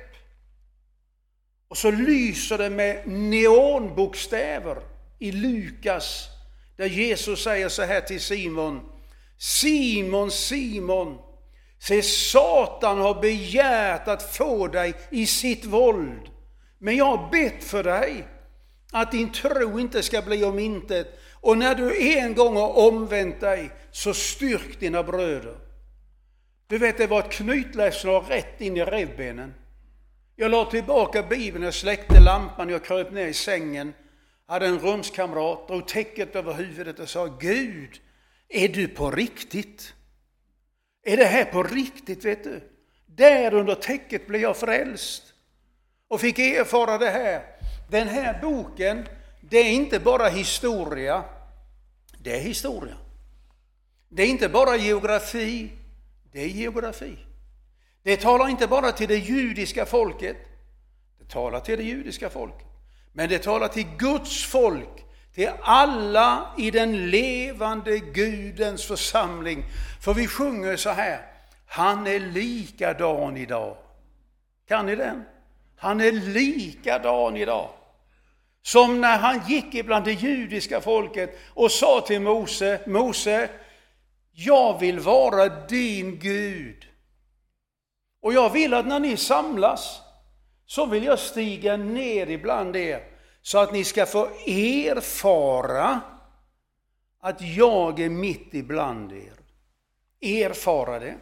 Speaker 1: Och så lyser det med neonbokstäver i Lukas, där Jesus säger så här till Simon: Simon, Simon, se, Satan har begärt att få dig i sitt våld. Men jag har bett för dig att din tro inte ska bli omintet. Och när du en gång har omvänt dig, så styrk dina bröder. Du vet, det var ett knytlässlag rätt in i revbenen. Jag la tillbaka Bibeln, jag släckte lampan, jag kröp ner i sängen. Hade en rumskamrat, drog täcket över huvudet och sa: Gud, är du på riktigt? Är det här på riktigt, vet du? Där under täcket blev jag frälst. Och fick erfara det här. Den här boken, det är inte bara historia. Det är historia. Det är inte bara geografi. Det är geografi. Det talar inte bara till det judiska folket. Det talar till det judiska folket. Men det talar till Guds folk. Till alla i den levande Gudens församling. För vi sjunger så här: han är likadan idag. Kan ni den? Han är likadan idag. Som när han gick ibland det judiska folket och sa till Mose, jag vill vara din Gud. Och jag vill att när ni samlas så vill jag stiga ner ibland er, så att ni ska få erfara att jag är mitt ibland er. Erfara det.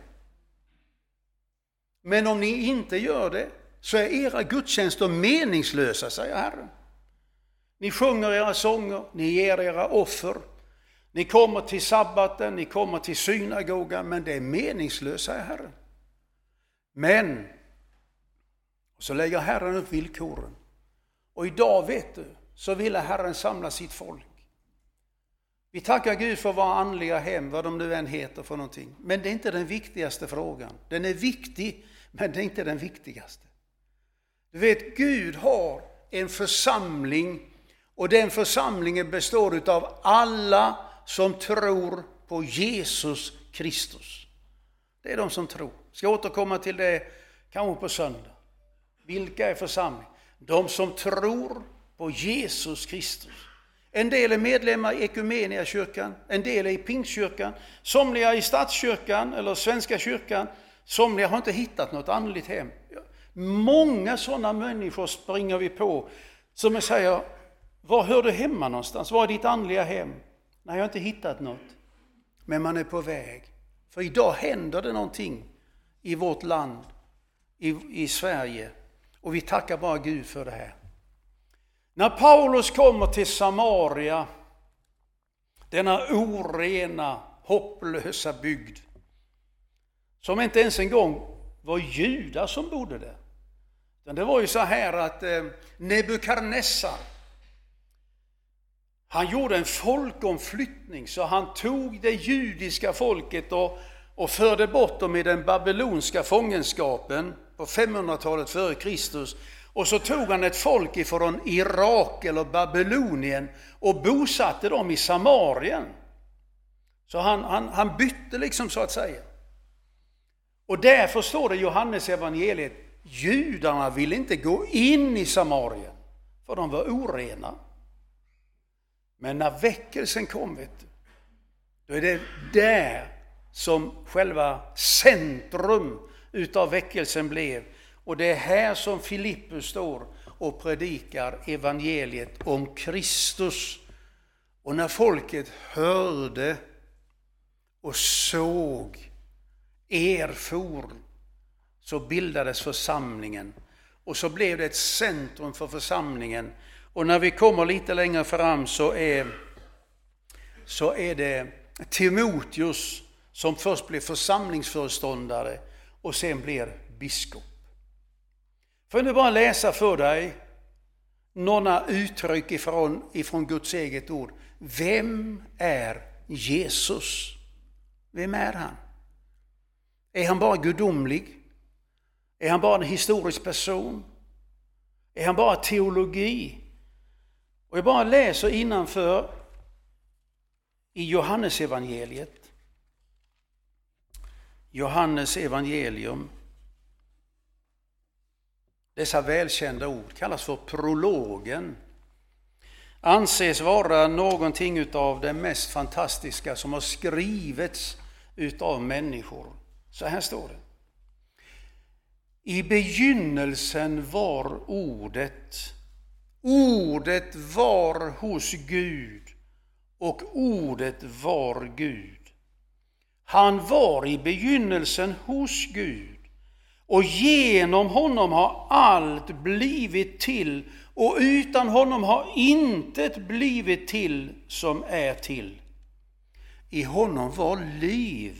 Speaker 1: Men om ni inte gör det, så är era gudstjänster meningslösa, säger Herren. Ni sjunger era sånger, ni ger era offer, ni kommer till sabbaten, ni kommer till synagogan, men det är meningslösa, säger Herren. Men så lägger Herren upp villkoren. Och idag, vet du, så ville Herren samla sitt folk. Vi tackar Gud för våra andliga hem, vad de nu än heter för någonting. Men det är inte den viktigaste frågan. Den är viktig, men det är inte den viktigaste. Du vet, Gud har en församling Och den församlingen består av alla som tror på Jesus Kristus. Det är de som tror. Jag ska återkomma till det kanske på söndag. Vilka är församling? De som tror på Jesus Kristus. En del är medlemmar i Ekumeniakyrkan, en del är i Pingstkyrkan, somliga i Statskyrkan eller Svenska kyrkan, somliga har inte hittat något andligt hem. Många sådana människor springer vi på som säger, var hör du hemma någonstans? Var är ditt andliga hem? Nej, jag har inte hittat något. Men man är på väg. För idag händer det någonting i vårt land, i Sverige. Och vi tackar bara Gud för det här. När Paulus kommer till Samaria, denna orena, hopplösa bygd, som inte ens en gång var judar som bodde där. Men det var ju så här att Nebukadnessar, han gjorde en folkomflyttning, så han tog det judiska folket och förde bort dem i den babylonska fångenskapen på 500-talet före Kristus. Och så tog han ett folk ifrån Irak eller Babylonien och bosatte dem i Samarien. Så han bytte liksom, så att säga. Och därför står det i Johannes evangeliet, judarna ville inte gå in i Samarien för de var orena. Men när väckelsen kom, då är det där som själva centrum utav väckelsen blev. Och det är här som Filippus står och predikar evangeliet om Kristus. Och när folket hörde och såg, erfor, så bildades församlingen. Och så blev det ett centrum för församlingen. Och när vi kommer lite längre fram så är det Timoteus som först blev församlingsföreståndare och sen blir biskop. Får jag nu bara läsa för dig några uttryck ifrån Guds eget ord. Vem är Jesus? Vem är han? Är han bara gudomlig? Är han bara en historisk person? Är han bara teologi? Och jag bara läser innanför i Johannes evangeliet. Johannes evangelium. Dessa välkända ord kallas för prologen. Anses vara någonting utav det mest fantastiska som har skrivits utav människor. Så här står det. I begynnelsen var ordet. Ordet var hos Gud och ordet var Gud. Han var i begynnelsen hos Gud. Och genom honom har allt blivit till, och utan honom har intet blivit till som är till. I honom var liv.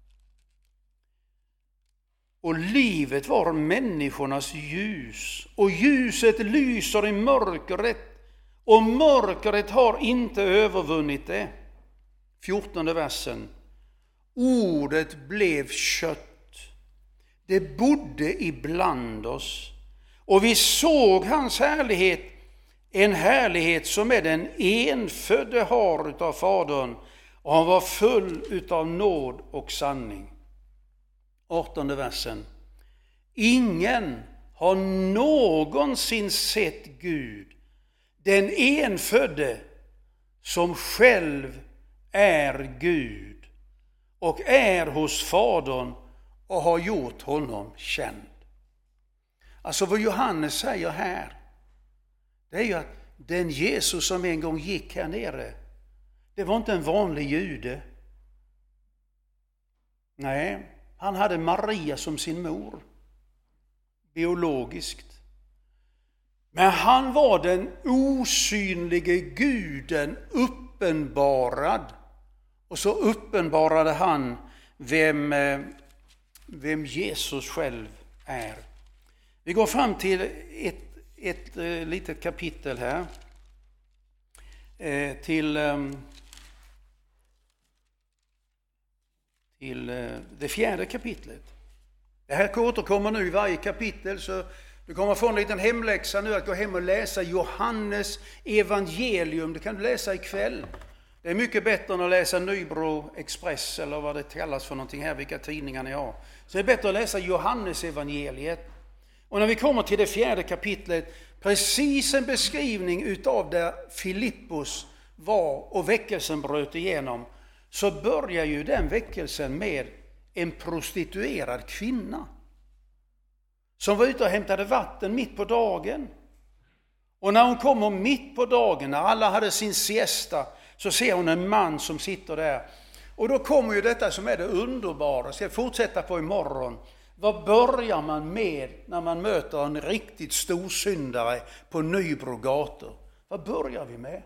Speaker 1: Och livet var människornas ljus. Och ljuset lyser i mörkret, och mörkret har inte övervunnit det. 14:e versen. Ordet blev kött. Det bodde ibland oss, och vi såg hans härlighet, en härlighet som är den enfödde har utav Fadern, och han var full utav nåd och sanning. 18:e versen. Ingen har någonsin sett Gud, den enfödde som själv är Gud och är hos Fadern och har gjort honom känd. Alltså vad Johannes säger här, det är ju att den Jesus som en gång gick här nere, det var inte en vanlig jude. Nej, han hade Maria som sin mor, biologiskt. Men han var den osynlige guden uppenbarad. Och så uppenbarade han vem Jesus själv är. Vi går fram till ett litet kapitel här. Till det 4:e kapitlet. Det här återkommer nu i varje kapitel, så Du kommer få en liten hemläxa nu att gå hem och läsa Johannes evangelium. Det kan du läsa ikväll. Det är mycket bättre än att läsa Nybro Express eller vad det kallas för någonting här, vilka tidningar ni har. Så det är bättre att läsa Johannes evangeliet. Och när vi kommer till det 4:e kapitlet, precis en beskrivning utav där Filippos var och väckelsen bröt igenom, så börjar ju den väckelsen med en prostituerad kvinna som var ute och hämtade vatten mitt på dagen. Och när hon kommer mitt på dagen, när alla hade sin siesta, så ser hon en man som sitter där. Och då kommer ju detta som är det underbara. Ska jag fortsätta på imorgon. Vad börjar man med när man möter en riktigt stor syndare på Nybro gator? Vad börjar vi med?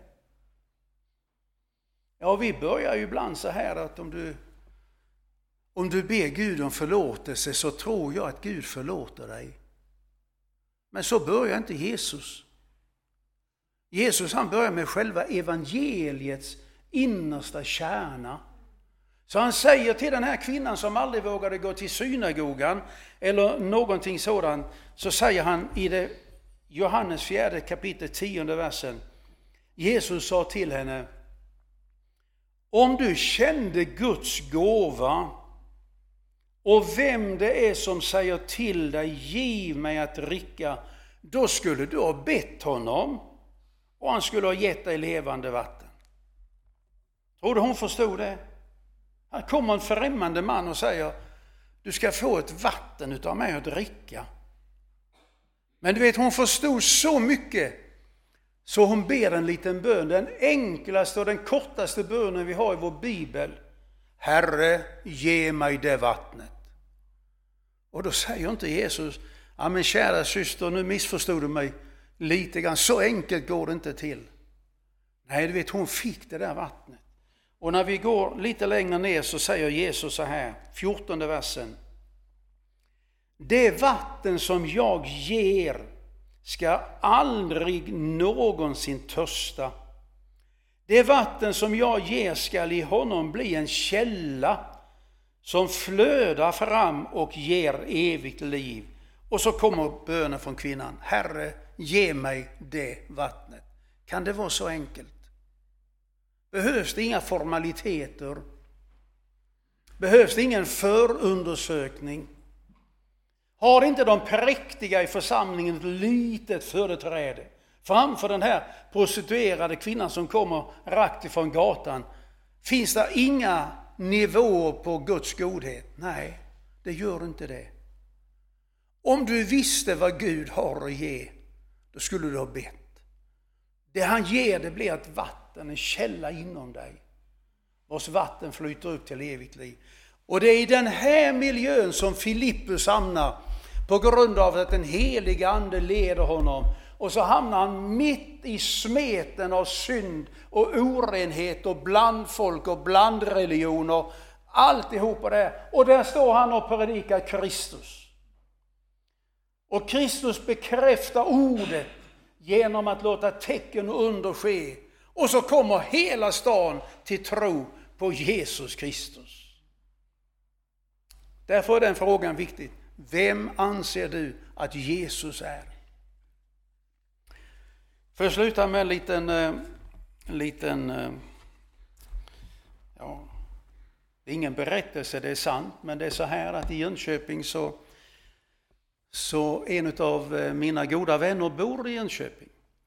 Speaker 1: Ja, vi börjar ju ibland så här att om du ber Gud om förlåtelse så tror jag att Gud förlåter dig. Men så börjar inte Jesus. Jesus, han börjar med själva evangeliets innersta kärna. Så han säger till den här kvinnan som aldrig vågade gå till synagogan eller någonting sådant, så säger han i det Johannes 4 kapitel 10 versen. Jesus sa till henne: om du kände Guds gåva och vem det är som säger till dig, giv mig att dricka, då skulle du ha bett honom och han skulle ha gett dig levande vatten. Tror du hon förstod det? Här kommer en främmande man och säger: du ska få ett vatten utav mig att dricka. Men du vet, hon förstod så mycket så hon ber en liten bön, den enklaste och den kortaste bönen vi har i vår bibel. Herre, ge mig det vattnet. Och då säger inte Jesus: ja men kära syster, nu missförstod du mig lite grann, så enkelt går det inte till. Nej, du vet, hon fick det där vattnet. Och när vi går lite längre ner så säger Jesus så här, 14:e versen. Det vatten som jag ger ska aldrig någonsin törsta. Det vatten som jag ger skall i honom bli en källa som flödar fram och ger evigt liv. Och så kommer bönen från kvinnan: Herre, ge mig det vattnet. Kan det vara så enkelt? Behövs det inga formaliteter? Behövs det ingen förundersökning? Har inte de präktiga i församlingen ett litet företräde framför den här prostituerade kvinnan som kommer rakt ifrån gatan? Finns det inga nivåer på Guds godhet? Nej, det gör inte det. Om du visste vad Gud har att ge, då skulle du ha bett. Det han ger, det blir ett vatten, en källa inom dig, vars vatten flyter upp till evigt liv. Och det är i den här miljön som Filippus hamnar på grund av att den heliga ande leder honom. Och så hamnar han mitt i smeten av synd och orenhet och blandfolk och blandreligioner. Alltihopa det. Och där står han och predikar Kristus. Och Kristus bekräftar ordet genom att låta tecken och under ske. Och så kommer hela stan till tro på Jesus Kristus. Därför är den frågan viktig. Vem anser du att Jesus är? För att sluta med en liten det är ingen berättelse, det är sant, men det är så här att i Jönköping så en av mina goda vänner bor i Jönköping.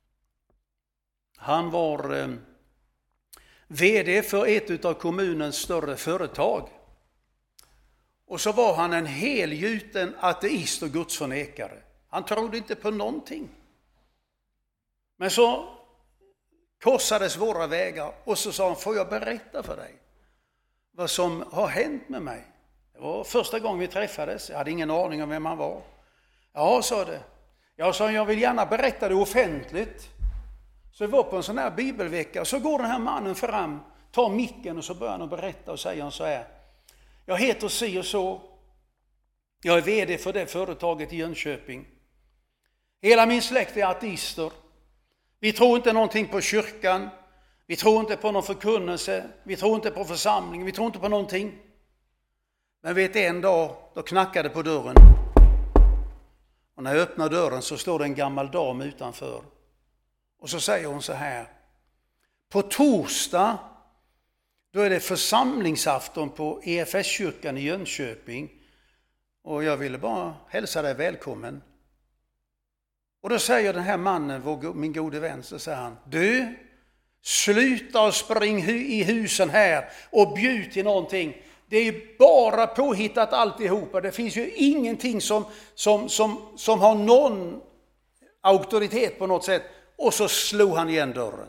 Speaker 1: Han var vd för ett av kommunens större företag. Och så var han en helgjuten ateist och gudsförnekare. Han trodde inte på någonting. Men så korsades våra vägar och så sa han: får jag berätta för dig vad som har hänt med mig? Det var första gången vi träffades. Jag hade ingen aning om vem han var. Ja, sa det. Jag sa: jag vill gärna berätta det offentligt. Så vi var på en sån här bibelvecka och så går den här mannen fram, tar micken och så börjar han berätta och säger han så här: jag heter si och så. Jag är vd för det företaget i Jönköping. Hela min släkt är ateister. Vi tror inte någonting på kyrkan. Vi tror inte på någon förkunnelse. Vi tror inte på församlingen. Vi tror inte på någonting. Men vet en dag, då knackade på dörren. Och när jag öppnar dörren så står det en gammal dam utanför. Och så säger hon så här: på torsdag, då är det församlingsafton på EFS-kyrkan i Jönköping. Och jag ville bara hälsa dig välkommen. Och då säger den här mannen, min gode vän, så säger han: du, sluta och spring i husen här och bjud till någonting. Det är bara påhittat alltihopa. Det finns ju ingenting som har någon auktoritet på något sätt. Och så slog han igen dörren.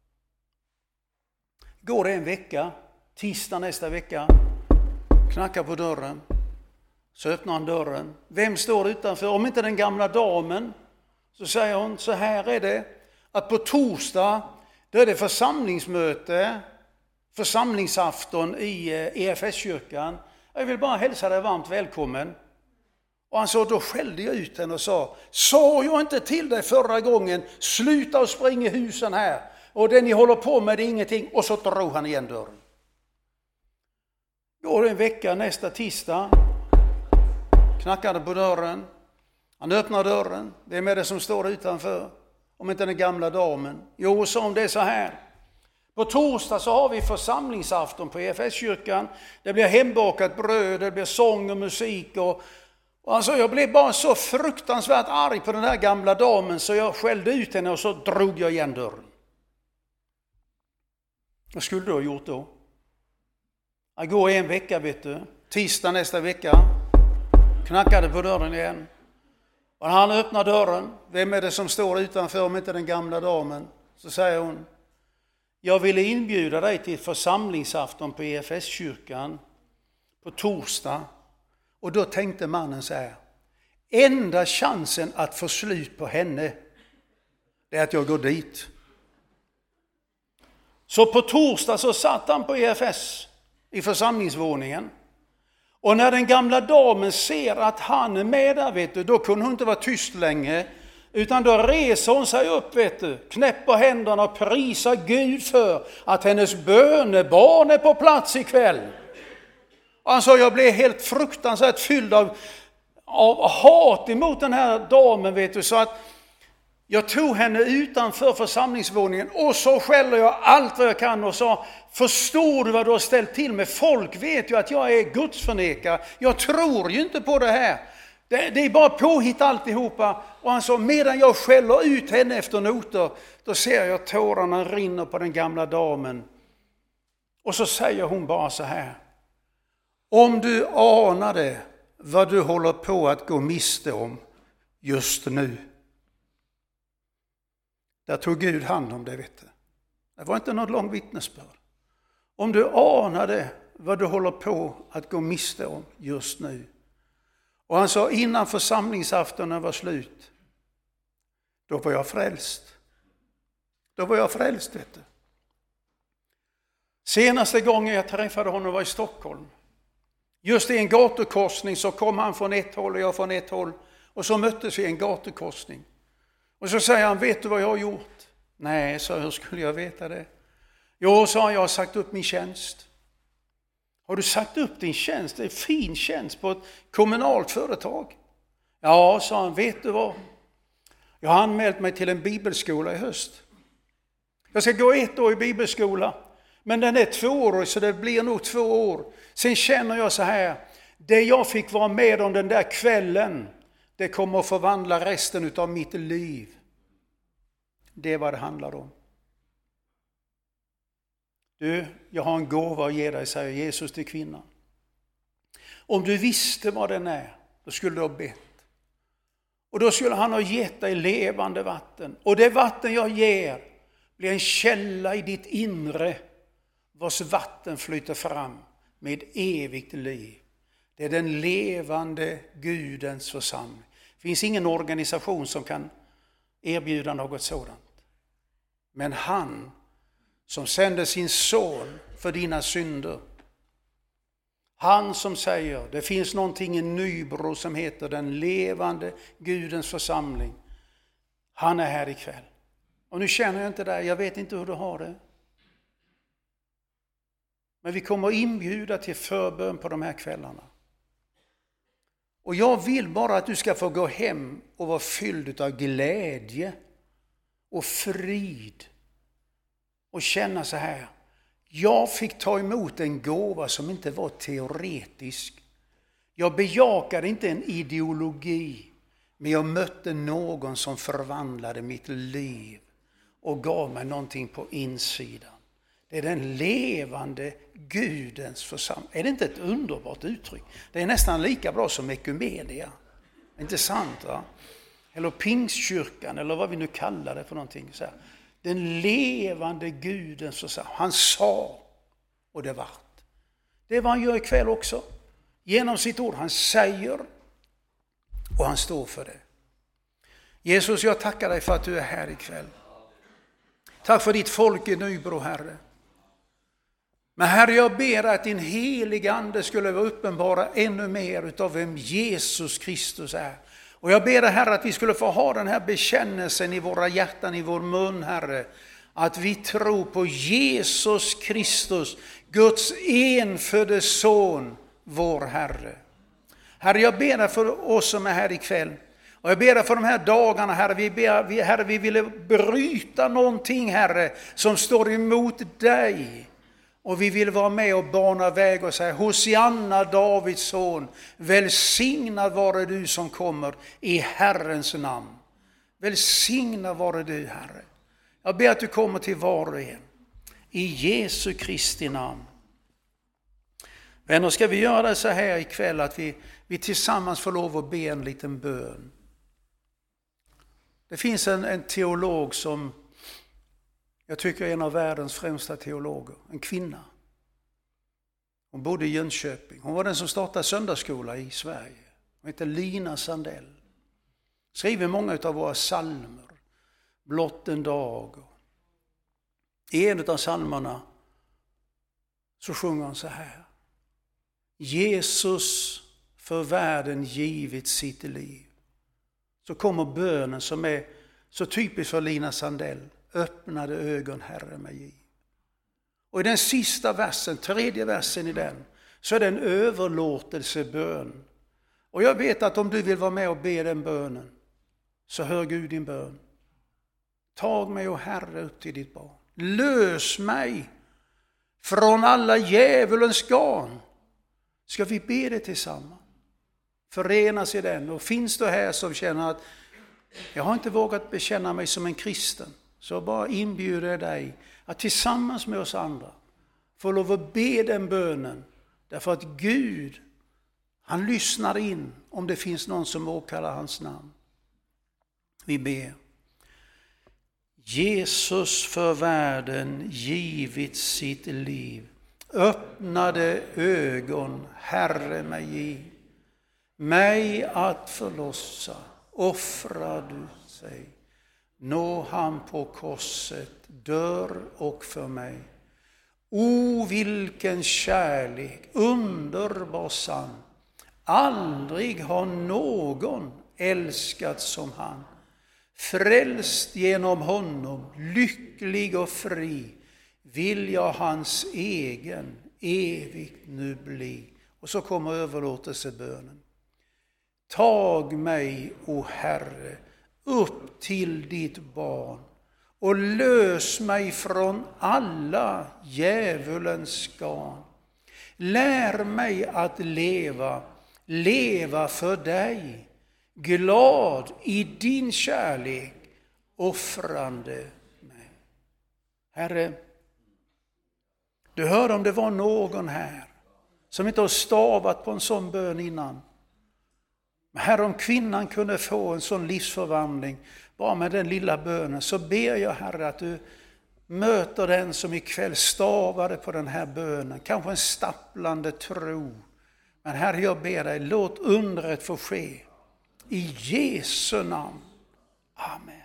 Speaker 1: Går det en vecka, tisdag nästa vecka, knackar på dörren. Så öppnar han dörren. Vem står utanför? Om inte den gamla damen. Så säger hon: så här är det, att på torsdag, då är det församlingsmöte, församlingsafton i EFS-kyrkan. Jag vill bara hälsa dig varmt välkommen. Och han sa, då skällde jag ut henne och sa jag inte till dig förra gången, sluta och spring i husen här. Och det ni håller på med, det är ingenting. Och så drog han igen dörren. Går en vecka, nästa tisdag, knackade på dörren. Han öppnar dörren. Vem är det som står utanför? Om inte den gamla damen. Jo, sa hon, det är så här. På torsdag så har vi församlingsafton på EFS-kyrkan. Det blir hembakat bröd, det blir sång och musik. Och alltså, jag blev bara så fruktansvärt arg på den här gamla damen så jag skällde ut henne och så drog jag igen dörren. Vad skulle du ha gjort då? Jag går en vecka, vet du. Tisdag nästa vecka. Knackade på dörren igen. Och när han öppnar dörren, vem är det som står utanför om inte den gamla damen? Så säger hon: jag ville inbjuda dig till församlingsafton på EFS-kyrkan på torsdag. Och då tänkte mannen så här: enda chansen att få slut på henne, det är att jag går dit. Så på torsdag så satt han på EFS i församlingsvåningen. Och när den gamla damen ser att han är med där, vet du, då kunde hon inte vara tyst länge. Utan då reser hon sig upp, vet du, knäpper händerna och prisar Gud för att hennes bönebarn är på plats ikväll. Alltså jag blev helt fruktansvärt fylld av hat emot den här damen, vet du, så att jag tog henne utanför församlingsvåningen och så skäller jag allt vad jag kan och sa: förstår du vad du har ställt till med? Folk vet ju att jag är gudsförnekare. Jag tror ju inte på det här. Det är bara påhitt alltihopa. Och han sa, medan jag skäller ut henne efter noter, då ser jag tårarna rinner på den gamla damen. Och så säger hon bara så här: om du anade vad du håller på att gå miste om just nu. Där tog Gud hand om det, vet du. Det var inte något långt vittnesbörd. Om du anade vad du håller på att gå miste om just nu. Och han sa, innan församlingsaftonen var slut, då var jag frälst. Då var jag frälst, vet du. Senaste gången jag träffade honom var i Stockholm. Just i en gatukorsning så kom han från ett håll och jag från ett håll. Och så möttes vi i en gatukorsning. Och så säger han, vet du vad jag har gjort? Nej, så hur skulle jag veta det? Jo, sa han, jag har sagt upp min tjänst. Har du sagt upp din tjänst? Det är en fin tjänst på ett kommunalt företag. Ja, sa han, vet du vad? Jag har anmält mig till en bibelskola i höst. Jag ska gå 1 år i bibelskola. Men den är 2-årig så det blir nog 2 år. Sen känner jag så här, det jag fick vara med om den där kvällen, det kommer att förvandla resten av mitt liv. Det är vad det handlar om. Du, jag har en gåva att ge dig, säger Jesus till kvinnan. Om du visste vad den är, då skulle du ha bett. Och då skulle han ha gett dig levande vatten. Och det vatten jag ger blir en källa i ditt inre, vars vatten flyter fram med evigt liv. Det är den levande Gudens församling. Det finns ingen organisation som kan erbjuda något sådant. Men han som sände sin son för dina synder. Han som säger, det finns någonting i Nybro som heter den levande Gudens församling. Han är här ikväll. Och nu känner jag inte dig, jag vet inte hur du har det. Men vi kommer att inbjuda till förbön på de här kvällarna. Och jag vill bara att du ska få gå hem och vara fylld av glädje och frid. Och känna så här. Jag fick ta emot en gåva som inte var teoretisk. Jag bejakade inte en ideologi. Men jag mötte någon som förvandlade mitt liv och gav mig någonting på insidan. Det är den levande Gudens församling. Är det inte ett underbart uttryck? Det är nästan lika bra som ekumenia. Inte sant, va? Eller pingstkyrkan, eller vad vi nu kallar det för någonting. Så här. Den levande Gudens församling. Han sa och det vart. Det är vad han gör ikväll också. Genom sitt ord. Han säger och han står för det. Jesus, jag tackar dig för att du är här ikväll. Tack för ditt folk i Nybro, Herre. Men Herre, jag ber att din heliga ande skulle vara uppenbara ännu mer utav vem Jesus Kristus är. Och jag ber dig, Herre, att vi skulle få ha den här bekännelsen i våra hjärtan, i vår mun, Herre. Att vi tror på Jesus Kristus, Guds enfödde son, vår Herre. Herre, jag ber dig för oss som är här ikväll. Och jag ber dig för de här dagarna, Herre. Herre, vi vill bryta någonting, Herre, som står emot dig. Och vi vill vara med och bana väg och säga, Hosianna, Davids son, välsignad vare du som kommer i Herrens namn. Välsignad vare du, Herre. Jag ber att du kommer till var och en. I Jesu Kristi namn. Vänner, ska vi göra det så här ikväll att vi tillsammans får lov att be en liten bön. Det finns en teolog som jag tycker är en av världens främsta teologer. En kvinna. Hon bodde i Jönköping. Hon var den som startade söndagsskola i Sverige. Hon heter Lina Sandell. Skriver många av våra psalmer. Blott en dag. I en av psalmerna så sjunger hon så här. Jesus för världen givit sitt liv. Så kommer bönen som är så typisk för Lina Sandell. Öppnade ögon, Herre, mig giv. Och i den sista versen, tredje versen i den, så är det en överlåtelsebön. Och jag vet att om du vill vara med och be den bönen, så hör Gud din bön. Tag mig, och Herre, upp till ditt barn. Lös mig från alla djävulens garn. Ska vi be det tillsammans? Förenas i den. Och finns du här som känner att jag har inte vågat bekänna mig som en kristen, så bara inbjuder dig att tillsammans med oss andra få lov att be den bönen. Därför att Gud, han lyssnar in om det finns någon som åkallar hans namn. Vi ber. Jesus för världen givit sitt liv. Öppnade ögon, Herre, mig giv. Mig att förlossa, offra du sig. Nå han på korset, dör och för mig. O, vilken kärlek, underbar sann. Aldrig har någon älskat som han. Frälst genom honom, lycklig och fri, vill jag hans egen evigt nu bli. Och så kommer överlåtelsebönen. Tag mig, o Herre, upp till ditt barn och lös mig från alla djävulens garn. Lär mig att leva för dig, glad i din kärlek, offrande mig. Herre, du hör om det var någon här som inte har stavat på en sån bön innan. Men Herre, om kvinnan kunde få en sån livsförvandling bara med den lilla bönen, så ber jag, Herre, att du möter den som ikväll stavade på den här bönen. Kanske en stapplande tro. Men Herre, jag ber dig, låt undret få ske. I Jesu namn. Amen.